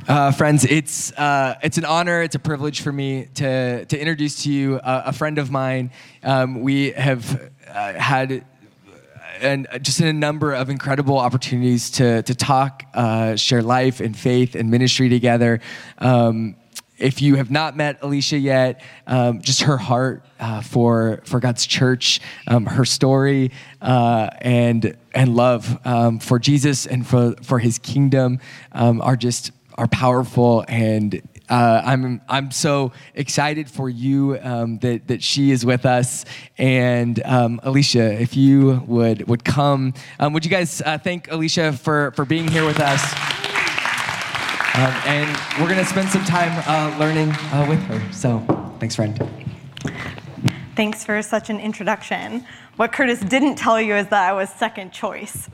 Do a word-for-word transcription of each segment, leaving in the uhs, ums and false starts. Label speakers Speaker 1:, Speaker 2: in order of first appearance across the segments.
Speaker 1: Uh, friends, it's uh, it's an honor, it's a privilege for me to to introduce to you a, a friend of mine. Um, we have uh, had and just a number of incredible opportunities to to talk, uh, share life and faith and ministry together. Um, if you have not met Alicia yet, um, just her heart uh, for for God's church, um, her story, uh, and and love um, for Jesus and for for His kingdom um, are just are powerful, and uh, I'm I'm so excited for you um, that that she is with us. And um, Alicia, if you would would come, um, would you guys uh, thank Alicia for for being here with us? Um, and we're gonna spend some time uh, learning uh, with her. So thanks, friend.
Speaker 2: Thanks for such an introduction. What Curtis didn't tell you is that I was second choice.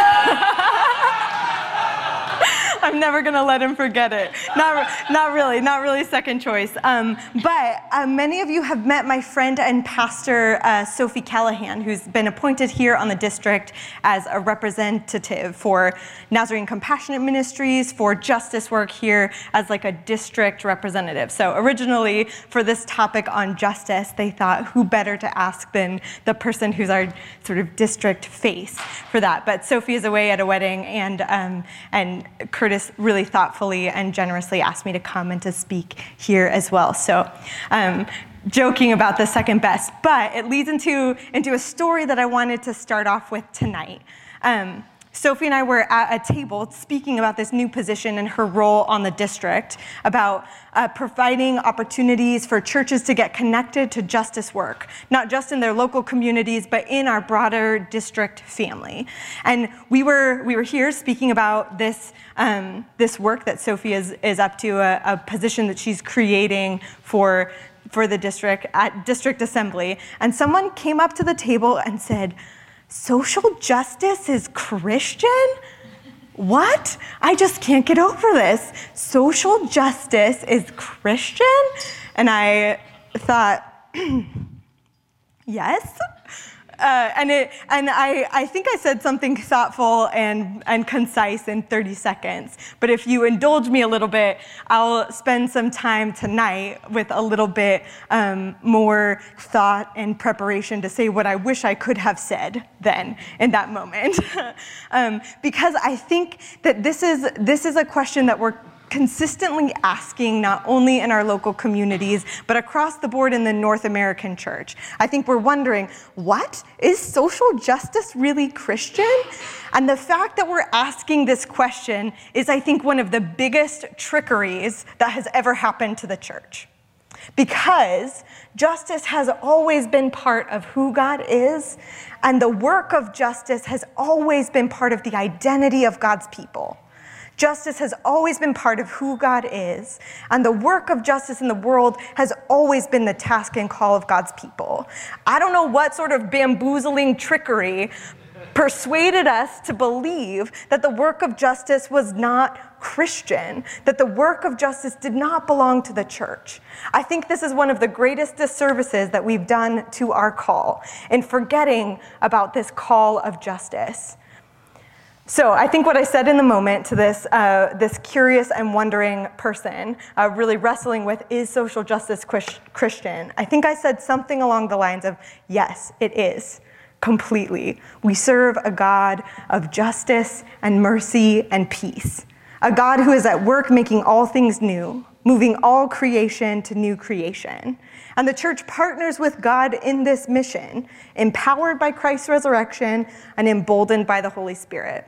Speaker 2: I'm never gonna let him forget it. Not, not really, not really second choice. Um, but uh, many of you have met my friend and pastor, uh, Sophie Callahan, who's been appointed here on the district as a representative for Nazarene Compassionate Ministries, for justice work here as like a district representative. So originally for this topic on justice, they thought who better to ask than the person who's our sort of district face for that. But Sophie is away at a wedding, and um, and Curtis really thoughtfully and generously asked me to come and to speak here as well. So um, joking about the second best, but it leads into, into a story that I wanted to start off with tonight. Um, Sophie and I were at a table speaking about this new position and her role on the district, about uh, providing opportunities for churches to get connected to justice work, not just in their local communities, but in our broader district family. And we were we were here speaking about this um, this work that Sophie is, is up to, a, a position that she's creating for for the district at District Assembly. And someone came up to the table and said, "Social justice is Christian? What? I just can't get over this. Social justice is Christian?" And I thought, yes. Uh, and it, and I, I think I said something thoughtful and, and concise in thirty seconds. But if you indulge me a little bit, I'll spend some time tonight with a little bit um, more thought and preparation to say what I wish I could have said then in that moment. um, because I think that this is this is a question that we're consistently asking, not only in our local communities, but across the board in the North American church. I think we're wondering, what? Is social justice really Christian? And the fact that we're asking this question is, I think, one of the biggest trickeries that has ever happened to the church. Because justice has always been part of who God is, and the work of justice has always been part of the identity of God's people. Justice has always been part of who God is, and the work of justice in the world has always been the task and call of God's people. I don't know what sort of bamboozling trickery persuaded us to believe that the work of justice was not Christian, that the work of justice did not belong to the church. I think this is one of the greatest disservices that we've done to our call in forgetting about this call of justice. So I think what I said in the moment to this uh, this curious and wondering person, uh, really wrestling with, is social justice Christian? I think I said something along the lines of, yes, it is, completely. We serve a God of justice and mercy and peace, a God who is at work making all things new, moving all creation to new creation. And the church partners with God in this mission, empowered by Christ's resurrection and emboldened by the Holy Spirit.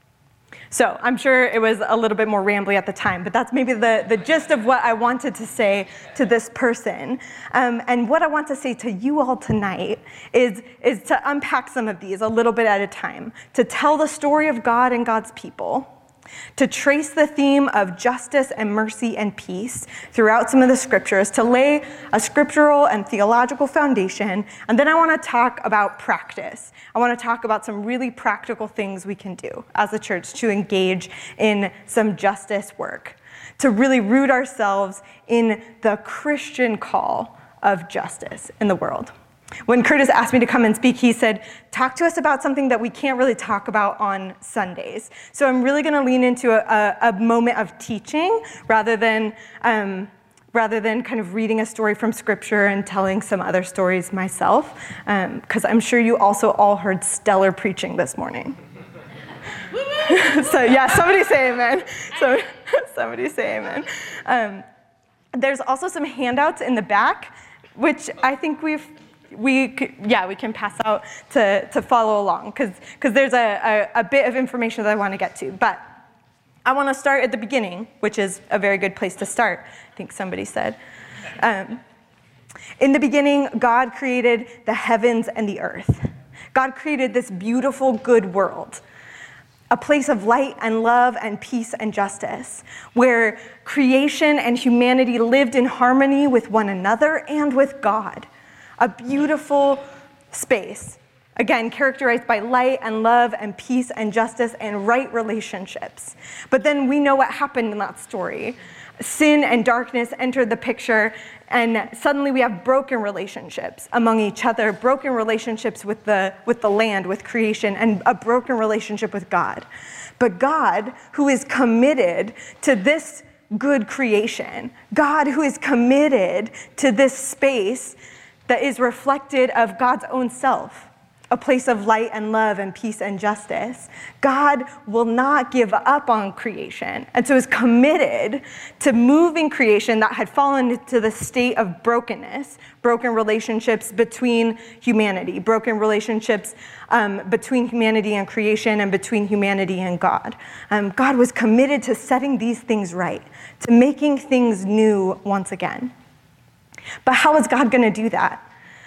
Speaker 2: So I'm sure it was a little bit more rambly at the time, but that's maybe the, the gist of what I wanted to say to this person. Um, and what I want to say to you all tonight is, is to unpack some of these a little bit at a time, to tell the story of God and God's people, to trace the theme of justice and mercy and peace throughout some of the scriptures, to lay a scriptural and theological foundation. And then I want to talk about practice. I want to talk about some really practical things we can do as a church to engage in some justice work, to really root ourselves in the Christian call of justice in the world. When Curtis asked me to come and speak, he said, talk to us about something that we can't really talk about on Sundays. So I'm really going to lean into a, a, a moment of teaching rather than um, rather than kind of reading a story from Scripture and telling some other stories myself, because um, I'm sure you also all heard stellar preaching this morning. So yeah, somebody say amen. So, somebody say amen. Um, there's also some handouts in the back, which I think we've We, yeah, we can pass out to, to follow along, because because there's a, a, a bit of information that I want to get to. But I want to start at the beginning, which is a very good place to start, I think somebody said. Um, in the beginning, God created the heavens and the earth. God created this beautiful, good world, a place of light and love and peace and justice, where creation and humanity lived in harmony with one another and with God. A beautiful space, again, characterized by light and love and peace and justice and right relationships. But then we know what happened in that story. Sin and darkness entered the picture, and suddenly we have broken relationships among each other, broken relationships with the, with the land, with creation, and a broken relationship with God. But God, who is committed to this good creation, God who is committed to this space that is reflected of God's own self, a place of light and love and peace and justice. God will not give up on creation, and so is committed to moving creation that had fallen into the state of brokenness, broken relationships between humanity, broken relationships um, between humanity and creation and between humanity and God. Um, God was committed to setting these things right, to making things new once again. But how is God going to do that?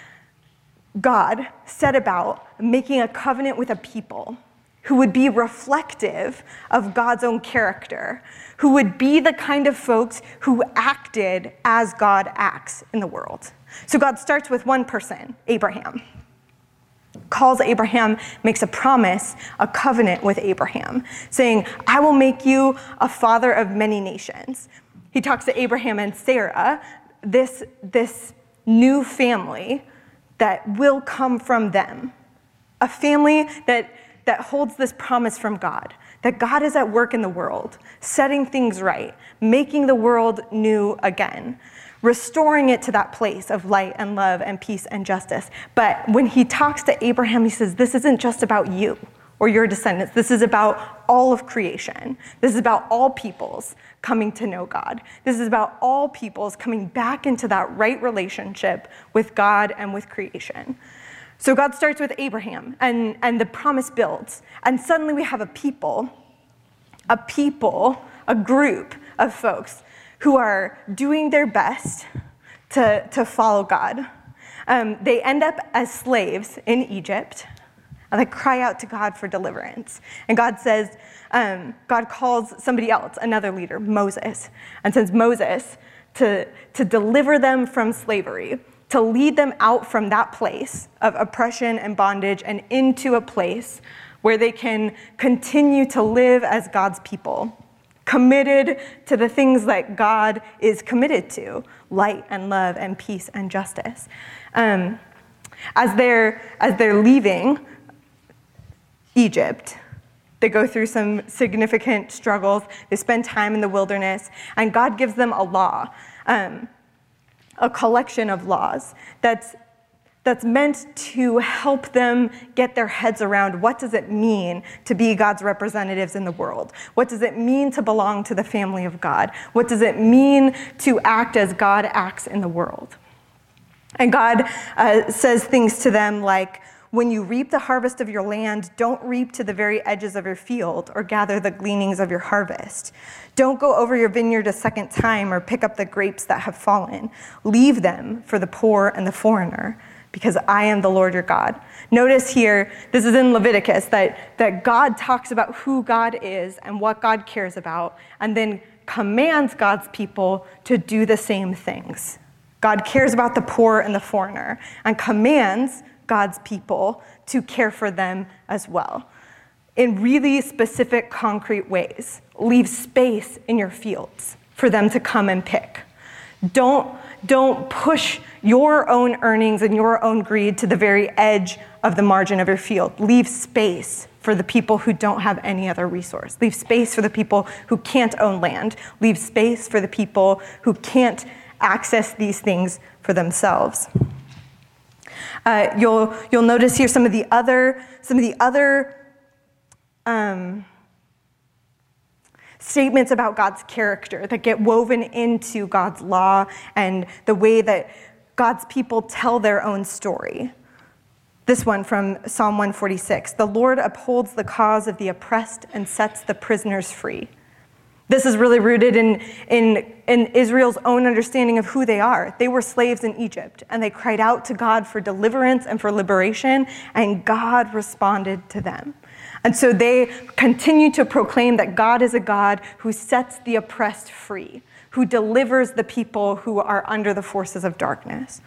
Speaker 2: God set about making a covenant with a people who would be reflective of God's own character, who would be the kind of folks who acted as God acts in the world. So God starts with one person, Abraham. Calls Abraham, makes a promise, a covenant with Abraham, saying, I will make you a father of many nations. He talks to Abraham and Sarah, this, this new family that will come from them, a family that, that holds this promise from God, that God is at work in the world, setting things right, making the world new again, restoring it to that place of light and love and peace and justice. But when he talks to Abraham, he says, this isn't just about you or your descendants. This is about all of creation. This is about all peoples coming to know God. This is about all peoples coming back into that right relationship with God and with creation. So God starts with Abraham, and, and the promise builds. And suddenly we have a people, a people, a group of folks who are doing their best to, to follow God. Um, they end up as slaves in Egypt, and they cry out to God for deliverance. And God says, um, God calls somebody else, another leader, Moses, and sends Moses to, to deliver them from slavery, to lead them out from that place of oppression and bondage and into a place where they can continue to live as God's people, committed to the things that God is committed to, light and love and peace and justice. Um, as they're, as they're leaving Egypt, they go through some significant struggles. They spend time in the wilderness, and God gives them a law, um, a collection of laws that's that's meant to help them get their heads around what does it mean to be God's representatives in the world? What does it mean to belong to the family of God? What does it mean to act as God acts in the world? And God uh, says things to them like, when you reap the harvest of your land, don't reap to the very edges of your field or gather the gleanings of your harvest. Don't go over your vineyard a second time or pick up the grapes that have fallen. Leave them for the poor and the foreigner, because I am the Lord your God. Notice here, this is in Leviticus, that, that God talks about who God is and what God cares about, and then commands God's people to do the same things. God cares about the poor and the foreigner, and commands God's people to care for them as well in really specific, concrete ways. Leave space in your fields for them to come and pick. Don't, don't push your own earnings and your own greed to the very edge of the margin of your field. Leave space for the people who don't have any other resource. Leave space for the people who can't own land. Leave space for the people who can't access these things for themselves. Uh, you'll you'll notice here some of the other some of the other um, statements about God's character that get woven into God's law and the way that God's people tell their own story. This one from Psalm one forty-six, the Lord upholds the cause of the oppressed and sets the prisoners free. This is really rooted in, in, in Israel's own understanding of who they are. They were slaves in Egypt, and they cried out to God for deliverance and for liberation, and God responded to them. And so they continue to proclaim that God is a God who sets the oppressed free, who delivers the people who are under the forces of darkness.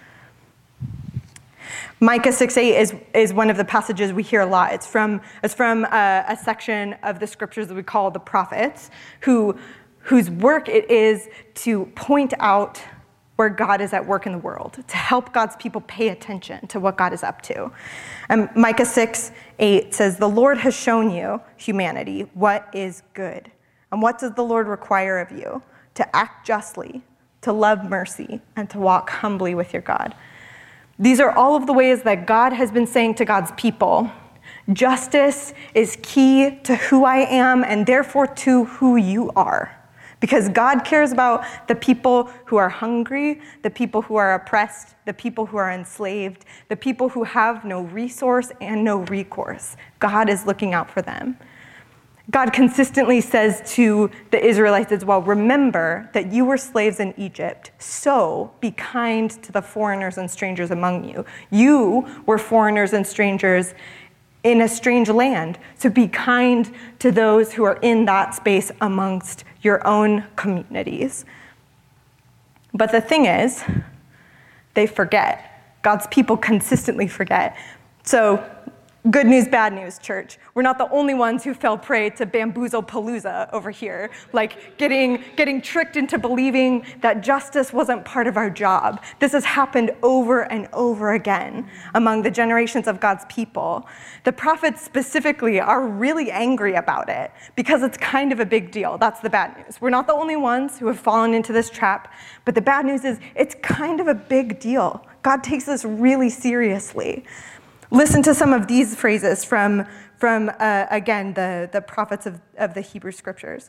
Speaker 2: Micah six eight is, is one of the passages we hear a lot. It's from, it's from a, a section of the scriptures that we call the prophets, who, whose work it is to point out where God is at work in the world, to help God's people pay attention to what God is up to. And Micah six eight says, the Lord has shown you, humanity, what is good. And what does the Lord require of you? To act justly, to love mercy, and to walk humbly with your God. These are all of the ways that God has been saying to God's people, justice is key to who I am and therefore to who you are. Because God cares about the people who are hungry, the people who are oppressed, the people who are enslaved, the people who have no resource and no recourse. God is looking out for them. God consistently says to the Israelites as well, remember that you were slaves in Egypt, so be kind to the foreigners and strangers among you. You were foreigners and strangers in a strange land, so be kind to those who are in that space amongst your own communities. But the thing is, they forget. God's people consistently forget. So, good news, bad news, church. We're not the only ones who fell prey to bamboozle-palooza over here, like getting, getting tricked into believing that justice wasn't part of our job. This has happened over and over again among the generations of God's people. The prophets specifically are really angry about it because it's kind of a big deal. That's the bad news. We're not the only ones who have fallen into this trap, but the bad news is it's kind of a big deal. God takes this really seriously. Listen to some of these phrases from, from uh, again, the, the prophets of, of the Hebrew scriptures.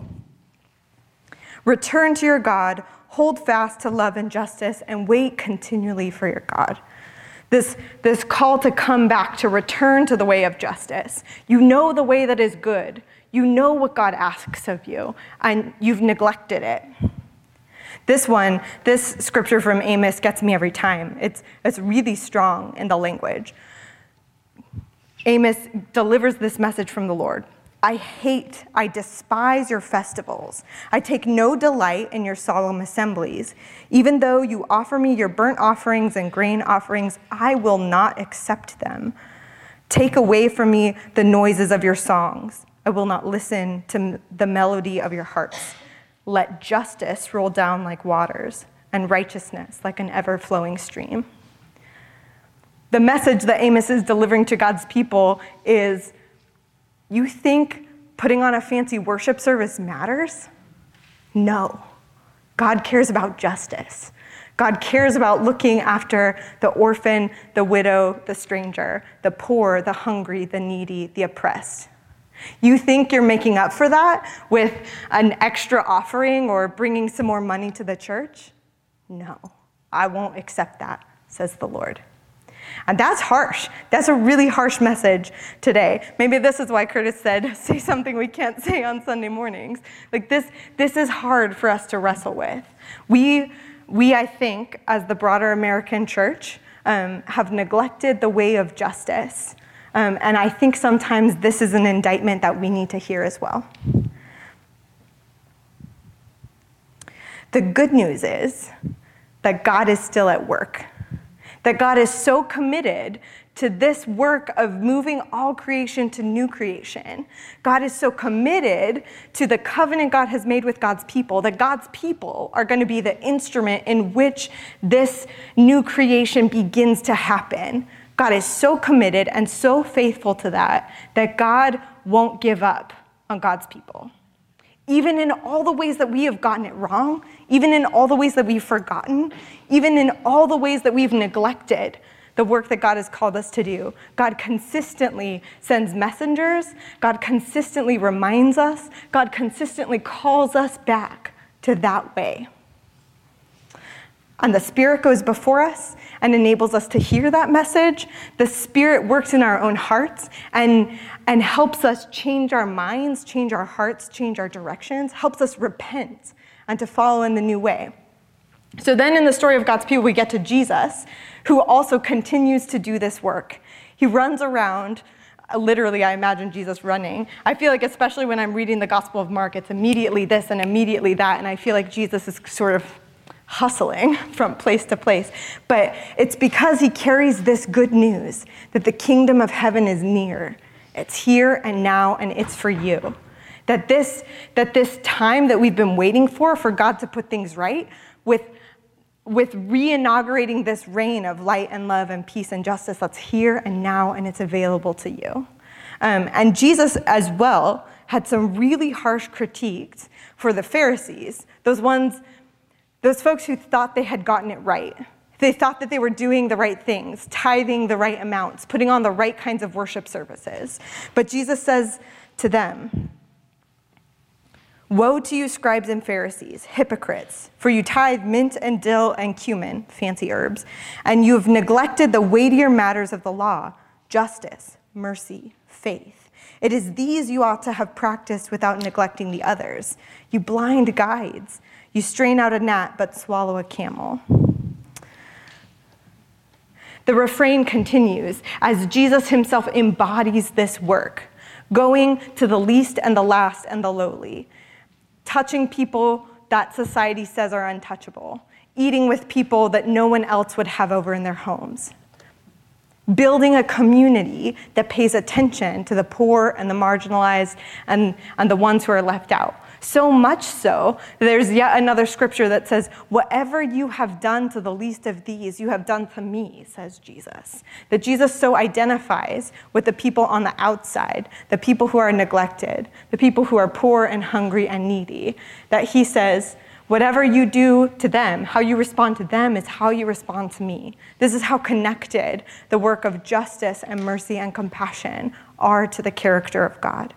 Speaker 2: Return to your God, hold fast to love and justice, and wait continually for your God. This, this call to come back, to return to the way of justice. You know the way that is good. You know what God asks of you, and you've neglected it. This one, this scripture from Amos gets me every time. It's, it's really strong in the language. Amos delivers this message from the Lord. I hate, I despise your festivals. I take no delight in your solemn assemblies. Even though you offer me your burnt offerings and grain offerings, I will not accept them. Take away from me the noises of your songs. I will not listen to the melody of your harps. Let justice roll down like waters and righteousness like an ever-flowing stream. The message that Amos is delivering to God's people is, you think putting on a fancy worship service matters? No. God cares about justice. God cares about looking after the orphan, the widow, the stranger, the poor, the hungry, the needy, the oppressed. You think you're making up for that with an extra offering or bringing some more money to the church? No, I won't accept that, says the Lord. And that's harsh. That's a really harsh message today. Maybe this is why Curtis said, say something we can't say on Sunday mornings. Like this, this is hard for us to wrestle with. We, we I think, as the broader American church, um, have neglected the way of justice. Um, and I think sometimes this is an indictment that we need to hear as well. The good news is that God is still at work, That God is so committed to this work of moving all creation to new creation. God is so committed to the covenant God has made with God's people, that God's people are going to be the instrument in which this new creation begins to happen. God is so committed and so faithful to that, that God won't give up on God's people. Even in all the ways that we have gotten it wrong, even in all the ways that we've forgotten, even in all the ways that we've neglected the work that God has called us to do, God consistently sends messengers, God consistently reminds us, God consistently calls us back to that way. And the Spirit goes before us and enables us to hear that message. The Spirit works in our own hearts and, and helps us change our minds, change our hearts, change our directions, helps us repent and to follow in the new way. So then in the story of God's people, we get to Jesus, who also continues to do this work. He runs around. Literally, I imagine Jesus running. I feel like, especially when I'm reading the Gospel of Mark, it's immediately this and immediately that, and I feel like Jesus is sort of hustling from place to place. But it's because he carries this good news that the kingdom of heaven is near. It's here and now, and it's for you. That this, that this time that we've been waiting for, for God to put things right, with, with re-inaugurating this reign of light and love and peace and justice, that's here and now, and it's available to you. Um, and Jesus as well had some really harsh critiques for the Pharisees, those ones Those folks who thought they had gotten it right. They thought that they were doing the right things, tithing the right amounts, putting on the right kinds of worship services. But Jesus says to them, "Woe to you, scribes and Pharisees, hypocrites, for you tithe mint and dill and cumin, fancy herbs, and you have neglected the weightier matters of the law, justice, mercy, faith. It is these you ought to have practiced without neglecting the others. You blind guides. You strain out a gnat, but swallow a camel." The refrain continues as Jesus himself embodies this work, going to the least and the last and the lowly, touching people that society says are untouchable, eating with people that no one else would have over in their homes, building a community that pays attention to the poor and the marginalized and, and the ones who are left out. So much so, there's yet another scripture that says, "Whatever you have done to the least of these, you have done to me," says Jesus. That Jesus so identifies with the people on the outside, the people who are neglected, the people who are poor and hungry and needy, that he says, whatever you do to them, how you respond to them is how you respond to me. This is how connected the work of justice and mercy and compassion are to the character of God.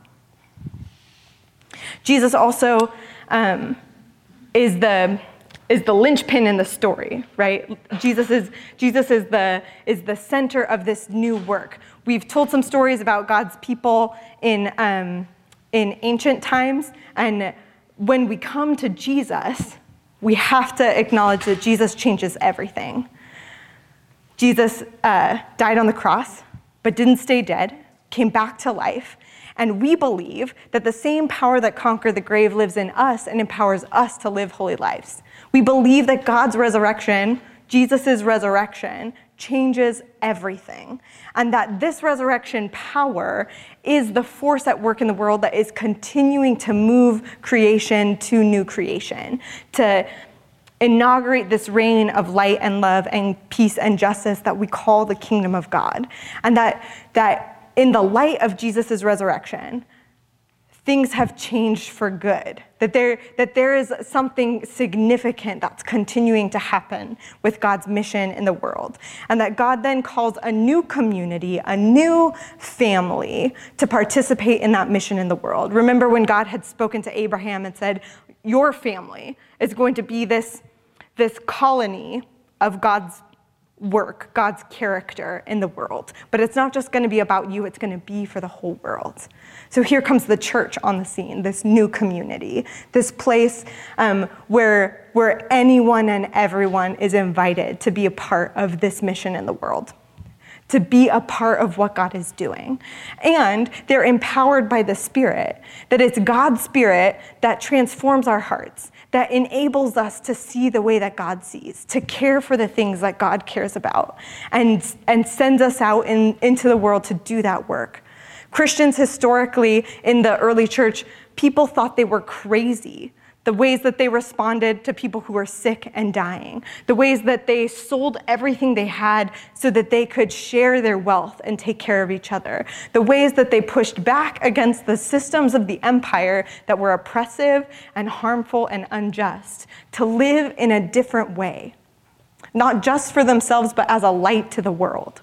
Speaker 2: Jesus also um, is the is the linchpin in the story, right? Jesus is Jesus is the is the center of this new work. We've told some stories about God's people in um, in ancient times, and when we come to Jesus, we have to acknowledge that Jesus changes everything. Jesus uh, died on the cross, but didn't stay dead, came back to life. And we believe that the same power that conquered the grave lives in us and empowers us to live holy lives. We believe that God's resurrection, Jesus' resurrection, changes everything. And that this resurrection power is the force at work in the world that is continuing to move creation to new creation, to inaugurate this reign of light and love and peace and justice that we call the kingdom of God. And that that in the light of Jesus' resurrection, things have changed for good. That there, that there is something significant that's continuing to happen with God's mission in the world. And that God then calls a new community, a new family to participate in that mission in the world. Remember when God had spoken to Abraham and said, your family is going to be this, this colony of God's work, God's character in the world. But it's not just going to be about you, it's going to be for the whole world. So here comes the church on the scene, this new community, this place um, where, where anyone and everyone is invited to be a part of this mission in the world. to be a part of what God is doing. And they're empowered by the Spirit, that it's God's Spirit that transforms our hearts, that enables us to see the way that God sees, to care for the things that God cares about, and, and sends us out in, into the world to do that work. Christians historically in the early church, people thought they were crazy. The ways that they responded to people who were sick and dying, the ways that they sold everything they had so that they could share their wealth and take care of each other, the ways that they pushed back against the systems of the empire that were oppressive and harmful and unjust, to live in a different way, not just for themselves, but as a light to the world.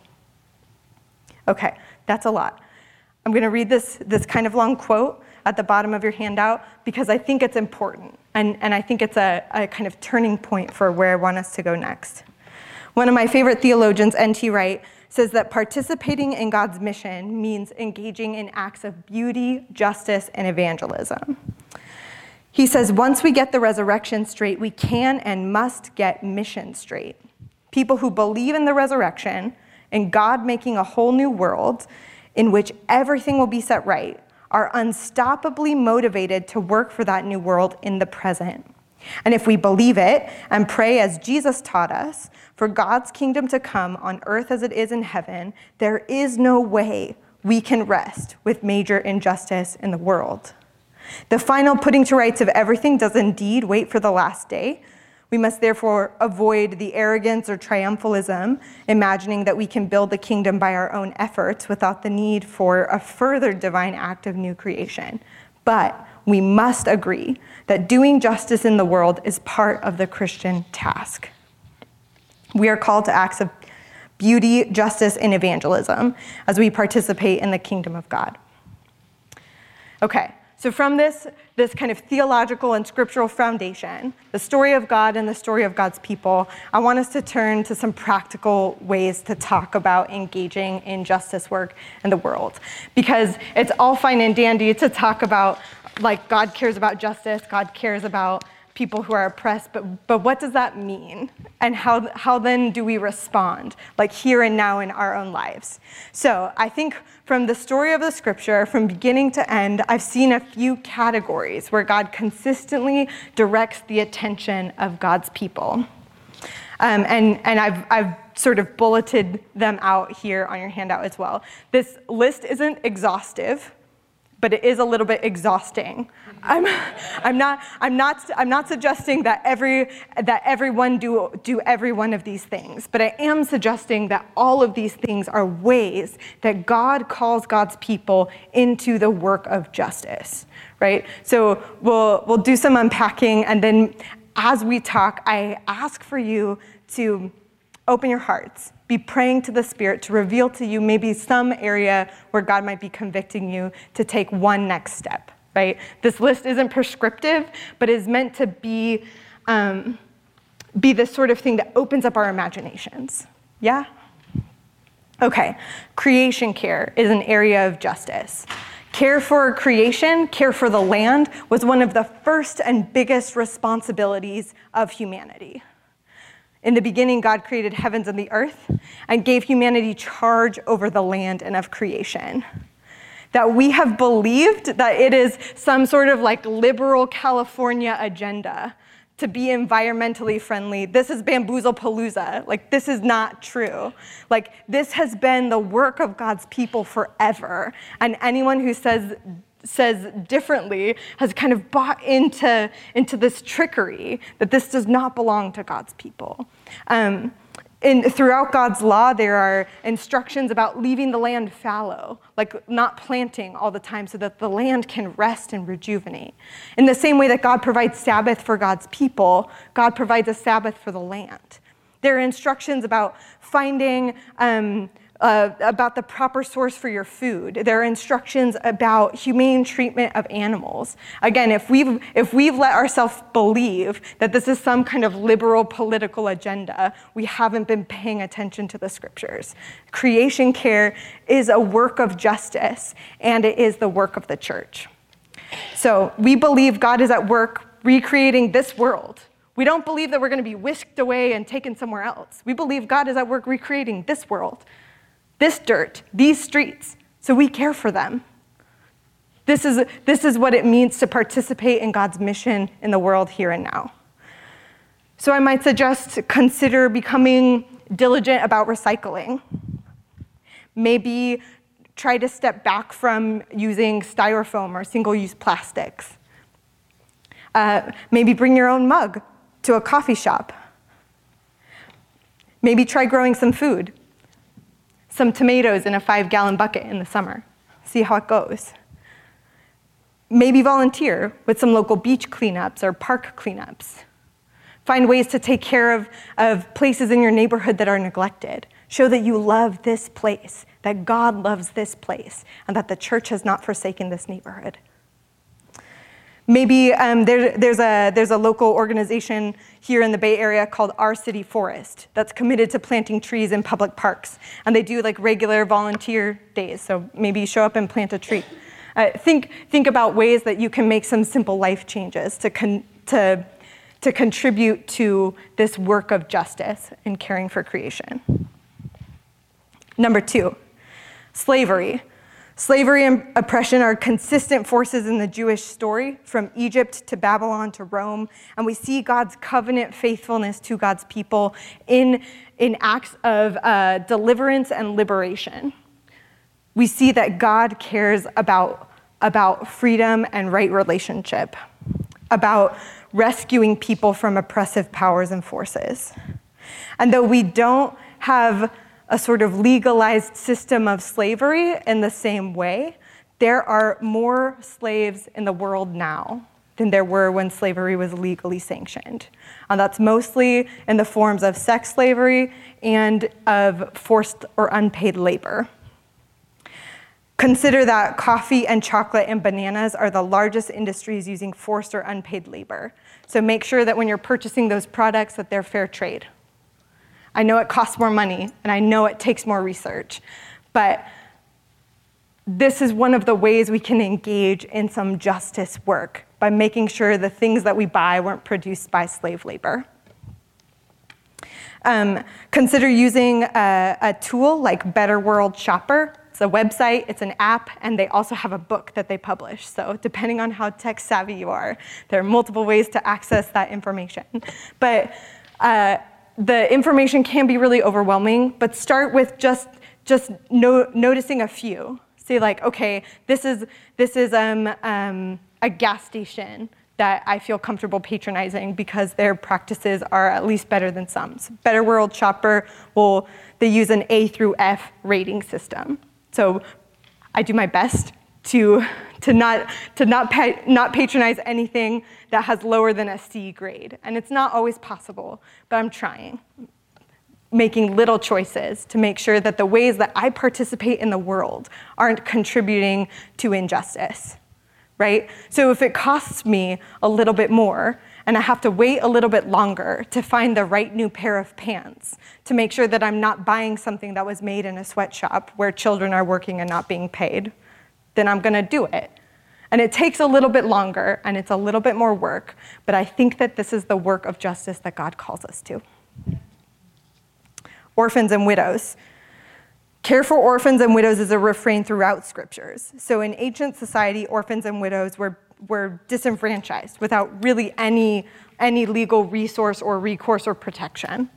Speaker 2: Okay, that's a lot. I'm going to read this, this kind of long quote at the bottom of your handout because I think it's important, and, and I think it's a, a kind of turning point for where I want us to go next. One of my favorite theologians, N T Wright, says that participating in God's mission means engaging in acts of beauty, justice, and evangelism. He says, once we get the resurrection straight, we can and must get mission straight. People who believe in the resurrection and God making a whole new world in which everything will be set right are unstoppably motivated to work for that new world in the present. And if we believe it and pray as Jesus taught us, for God's kingdom to come on earth as it is in heaven, there is no way we can rest with major injustice in the world. The final putting to rights of everything does indeed wait for the last day. We must therefore avoid the arrogance or triumphalism, imagining that we can build the kingdom by our own efforts without the need for a further divine act of new creation. But we must agree that doing justice in the world is part of the Christian task. We are called to acts of beauty, justice, and evangelism as we participate in the kingdom of God. Okay. So from this, this kind of theological and scriptural foundation, the story of God and the story of God's people, I want us to turn to some practical ways to talk about engaging in justice work in the world. Because it's all fine and dandy to talk about, like, God cares about justice, God cares about people who are oppressed, but but what does that mean? And how how then do we respond, like here and now in our own lives? So I think from the story of the scripture, from beginning to end, I've seen a few categories where God consistently directs the attention of God's people. Um, and and I've I've sort of bulleted them out here on your handout as well. This list isn't exhaustive, but it is a little bit exhausting. I'm, I'm not, I'm not, I'm not suggesting that every, that everyone do, do every one of these things, but I am suggesting that all of these things are ways that God calls God's people into the work of justice, right? So we'll, we'll do some unpacking, and then as we talk, I ask for you to open your hearts. Be praying to the Spirit to reveal to you maybe some area where God might be convicting you to take one next step, right? This list isn't prescriptive, but is meant to be, um, be the sort of thing that opens up our imaginations. Yeah? Okay, creation care is an area of justice. Care for creation, care for the land, was one of the first and biggest responsibilities of humanity. In the beginning, God created heavens and the earth and gave humanity charge over the land and of creation. That we have believed that it is some sort of like liberal California agenda to be environmentally friendly. This is bamboozle-palooza. Like, this is not true. Like, this has been the work of God's people forever. And anyone who says says differently has kind of bought into, into this trickery that this does not belong to God's people. Um, in, throughout God's law, there are instructions about leaving the land fallow, like not planting all the time so that the land can rest and rejuvenate. In the same way that God provides Sabbath for God's people, God provides a Sabbath for the land. There are instructions about finding um, Uh, about the proper source for your food. There are instructions about humane treatment of animals. Again, if we've, if we've let ourselves believe that this is some kind of liberal political agenda, we haven't been paying attention to the scriptures. Creation care is a work of justice, and it is the work of the church. So we believe God is at work recreating this world. We don't believe that we're going to be whisked away and taken somewhere else. We believe God is at work recreating this world. this dirt, these streets, so we care for them. This is, this is what it means to participate in God's mission in the world here and now. So I might suggest consider becoming diligent about recycling. Maybe try to step back from using styrofoam or single-use plastics. Uh, maybe bring your own mug to a coffee shop. Maybe try growing some food, some tomatoes in a five-gallon bucket in the summer. See how it goes. Maybe volunteer with some local beach cleanups or park cleanups. Find ways to take care of, of places in your neighborhood that are neglected. Show that you love this place, that God loves this place, and that the church has not forsaken this neighborhood. Maybe um, there, there's, a, there's a local organization here in the Bay Area called Our City Forest that's committed to planting trees in public parks. And they do like regular volunteer days, so maybe you show up and plant a tree. Uh, think, think about ways that you can make some simple life changes to, con- to, to contribute to this work of justice and caring for creation. Number two, slavery. Slavery and oppression are consistent forces in the Jewish story, from Egypt to Babylon to Rome, and we see God's covenant faithfulness to God's people in, in acts of uh, deliverance and liberation. We see that God cares about, about freedom and right relationship, about rescuing people from oppressive powers and forces. And though we don't have a sort of legalized system of slavery in the same way, there are more slaves in the world now than there were when slavery was legally sanctioned. And that's mostly in the forms of sex slavery and of forced or unpaid labor. Consider that coffee and chocolate and bananas are the largest industries using forced or unpaid labor. So make sure that when you're purchasing those products that they're fair trade. I know it costs more money, and I know it takes more research, but this is one of the ways we can engage in some justice work, by making sure the things that we buy weren't produced by slave labor. Um, consider using a, a tool like Better World Shopper. It's a website, it's an app, and they also have a book that they publish. So depending on how tech savvy you are, there are multiple ways to access that information. But uh, the information can be really overwhelming, but start with just, just no, noticing a few. Say like, okay, this is, this is um, um, a gas station that I feel comfortable patronizing because their practices are at least better than some. So Better World Shopper, will, they use an A through F rating system. So I do my best to, to, not, to not, pa- not patronize anything that has lower than a C grade. And it's not always possible, but I'm trying. Making little choices to make sure that the ways that I participate in the world aren't contributing to injustice, right? So if it costs me a little bit more and I have to wait a little bit longer to find the right new pair of pants, to make sure that I'm not buying something that was made in a sweatshop where children are working and not being paid, then I'm gonna do it. And it takes a little bit longer and it's a little bit more work, but I think that this is the work of justice that God calls us to. Orphans and widows. Care for orphans and widows is a refrain throughout scriptures. So in ancient society, orphans and widows were, were disenfranchised without really any, any legal resource or recourse or protection.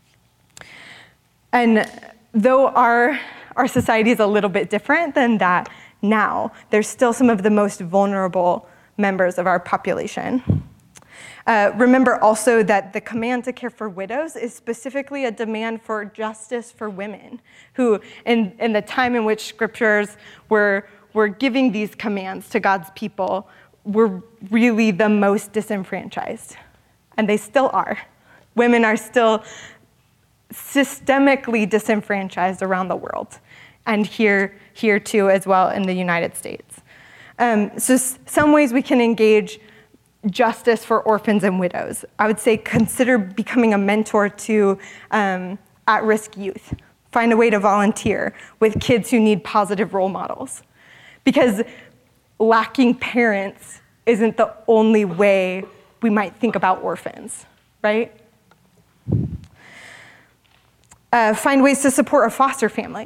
Speaker 2: And though our, our society is a little bit different than that now, there's still some of the most vulnerable members of our population. Uh, remember also that the command to care for widows is specifically a demand for justice for women, who in, in the time in which scriptures were, were giving these commands to God's people were really the most disenfranchised. And they still are. Women are still systemically disenfranchised around the world, and here, here too as well in the United States. Um, so s- some ways we can engage justice for orphans and widows. I would say consider becoming a mentor to um, at-risk youth. Find a way to volunteer with kids who need positive role models. Because lacking parents isn't the only way we might think about orphans, right? Uh, find ways to support a foster family.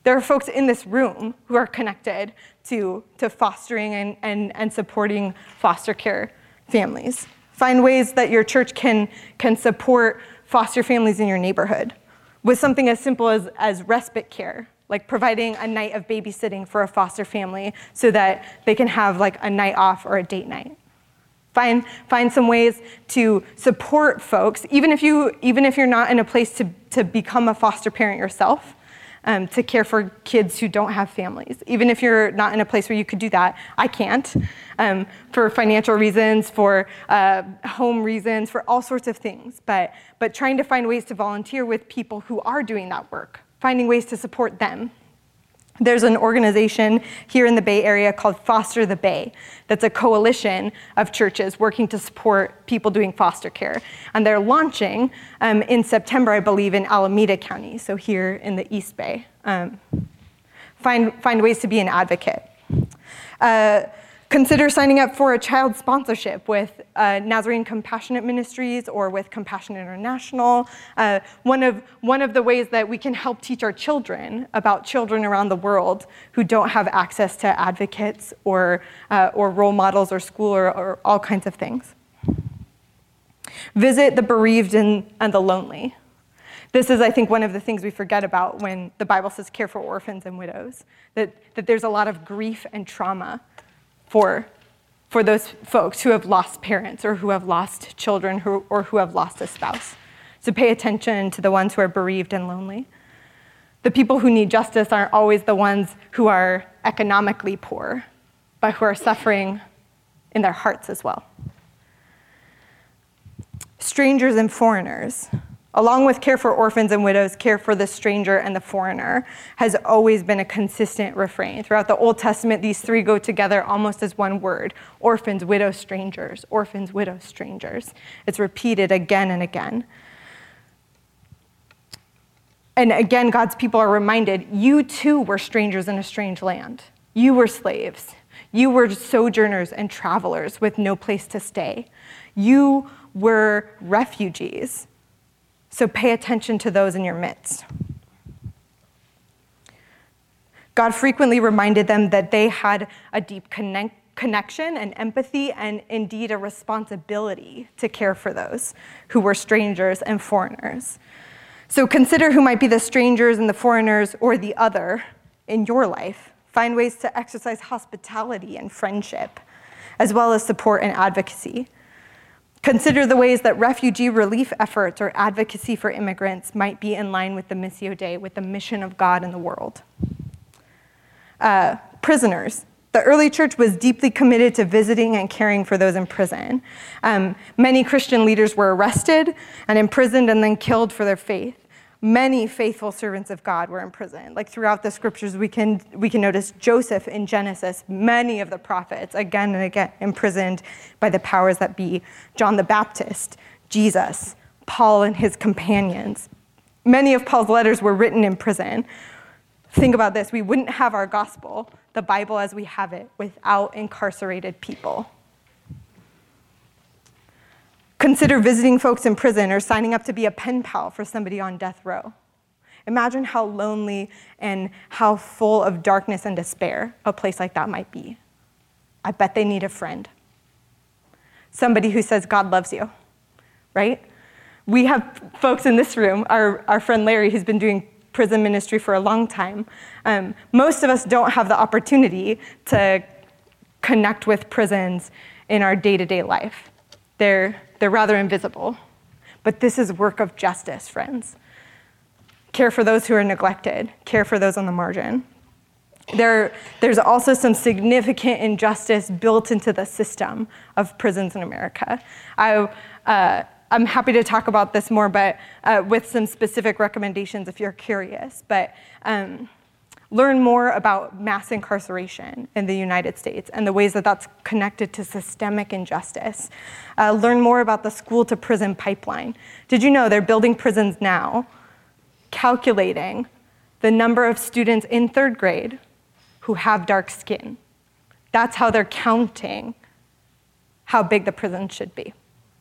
Speaker 2: There are folks in this room who are connected to, to fostering and, and, and supporting foster care families. Find ways that your church can, can support foster families in your neighborhood with something as simple as, as respite care, like providing a night of babysitting for a foster family so that they can have like a night off or a date night. Find, find some ways to support folks, even if, you, even if you're not in a place to, to become a foster parent yourself, um, to care for kids who don't have families. Even if you're not in a place where you could do that, I can't, um, for financial reasons, for uh, home reasons, for all sorts of things. But, but trying to find ways to volunteer with people who are doing that work, finding ways to support them. There's an organization here in the Bay Area called Foster the Bay that's a coalition of churches working to support people doing foster care. And they're launching um, in September, I believe, in Alameda County, so here in the East Bay. Um, find, find ways to be an advocate. Uh, Consider signing up for a child sponsorship with uh, Nazarene Compassionate Ministries or with Compassion International. Uh, one of, one of the ways that we can help teach our children about children around the world who don't have access to advocates or, uh, or role models or school or, or all kinds of things. Visit the bereaved and, and the lonely. This is, I think, one of the things we forget about when the Bible says care for orphans and widows, that, that there's a lot of grief and trauma for, for those folks who have lost parents or who have lost children who, or who have lost a spouse. So pay attention to the ones who are bereaved and lonely. The people who need justice aren't always the ones who are economically poor, but who are suffering in their hearts as well. Strangers and foreigners. Along with care for orphans and widows, care for the stranger and the foreigner has always been a consistent refrain. Throughout the Old Testament, these three go together almost as one word: orphans, widows, strangers, orphans, widows, strangers. It's repeated again and again. And again, God's people are reminded, you too were strangers in a strange land. You were slaves. You were sojourners and travelers with no place to stay. You were refugees. So pay attention to those in your midst. God frequently reminded them that they had a deep connect, connection and empathy and indeed a responsibility to care for those who were strangers and foreigners. So consider who might be the strangers and the foreigners or the other in your life. Find ways to exercise hospitality and friendship, as well as support and advocacy. Consider the ways that refugee relief efforts or advocacy for immigrants might be in line with the Missio Dei, with the mission of God in the world. Uh, prisoners. The early church was deeply committed to visiting and caring for those in prison. Um, many Christian leaders were arrested and imprisoned and then killed for their faith. Many faithful servants of God were imprisoned. Like throughout the scriptures, we can we can notice Joseph in Genesis, many of the prophets, again and again, imprisoned by the powers that be. John the Baptist, Jesus, Paul and his companions. Many of Paul's letters were written in prison. Think about this, we wouldn't have our gospel, the Bible as we have it, without incarcerated people. Consider visiting folks in prison or signing up to be a pen pal for somebody on death row. Imagine how lonely and how full of darkness and despair a place like that might be. I bet they need a friend. Somebody who says, God loves you, right? We have folks in this room, our, our friend Larry, who's been doing prison ministry for a long time. Um, most of us don't have the opportunity to connect with prisons in our day-to-day life. They're, they're rather invisible. But this is work of justice, friends. Care for those who are neglected. Care for those on the margin. There, there's also some significant injustice built into the system of prisons in America. I, uh, I'm happy to talk about this more, but uh, with some specific recommendations if you're curious. But um, learn more about mass incarceration in the United States and the ways that that's connected to systemic injustice. Uh, learn more about the school to prison pipeline. Did you know they're building prisons now, calculating the number of students in third grade who have dark skin? That's how they're counting how big the prison should be.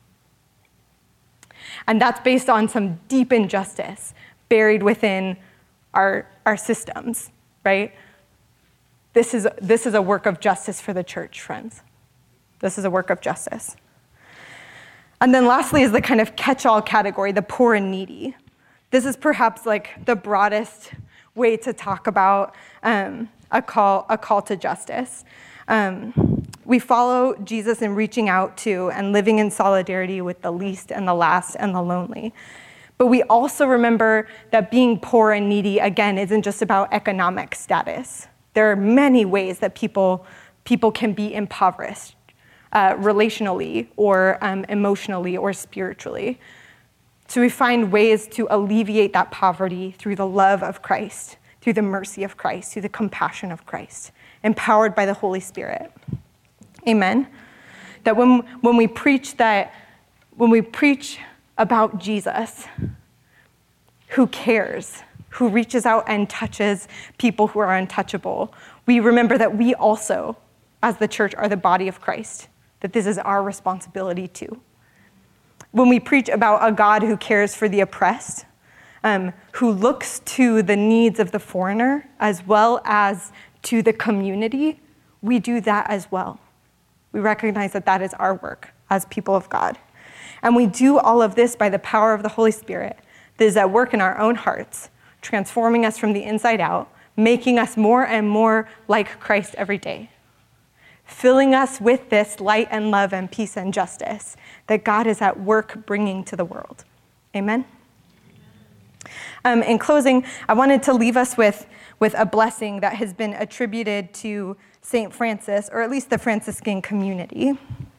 Speaker 2: And that's based on some deep injustice buried within our, our systems. right? This is, this is a work of justice for the church, friends. This is a work of justice. And then lastly is the kind of catch-all category, the poor and needy. This is perhaps like the broadest way to talk about um, a call, a call to justice. Um, we follow Jesus in reaching out to and living in solidarity with the least and the last and the lonely. But we also remember that being poor and needy, again, isn't just about economic status. There are many ways that people, people can be impoverished, uh, relationally or um, emotionally or spiritually. So we find ways to alleviate that poverty through the love of Christ, through the mercy of Christ, through the compassion of Christ, empowered by the Holy Spirit. Amen. That when, when we preach that, when we preach about Jesus, who cares, who reaches out and touches people who are untouchable, we remember that we also, as the church, are the body of Christ, that this is our responsibility too. When we preach about a God who cares for the oppressed, um, who looks to the needs of the foreigner as well as to the community, we do that as well. We recognize that that is our work as people of God. And we do all of this by the power of the Holy Spirit that is at work in our own hearts, transforming us from the inside out, making us more and more like Christ every day, filling us with this light and love and peace and justice that God is at work bringing to the world. Amen? Um, in closing, I wanted to leave us with, with a blessing that has been attributed to Saint Francis, or at least the Franciscan community.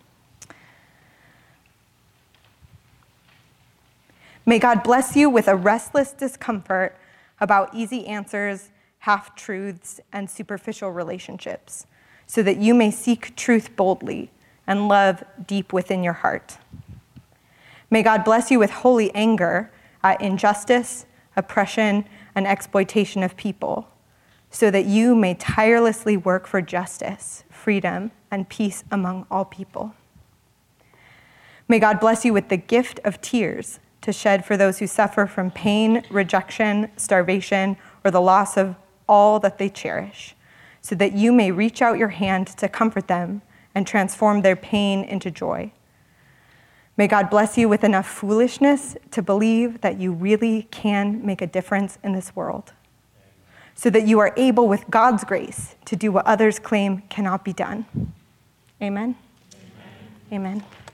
Speaker 2: May God bless you with a restless discomfort about easy answers, half-truths, and superficial relationships, so that you may seek truth boldly and love deep within your heart. May God bless you with holy anger at injustice, oppression, and exploitation of people, so that you may tirelessly work for justice, freedom, and peace among all people. May God bless you with the gift of tears to shed for those who suffer from pain, rejection, starvation, or the loss of all that they cherish, so that you may reach out your hand to comfort them and transform their pain into joy. May God bless you with enough foolishness to believe that you really can make a difference in this world, so that you are able, with God's grace, to do what others claim cannot be done. Amen? Amen. Amen.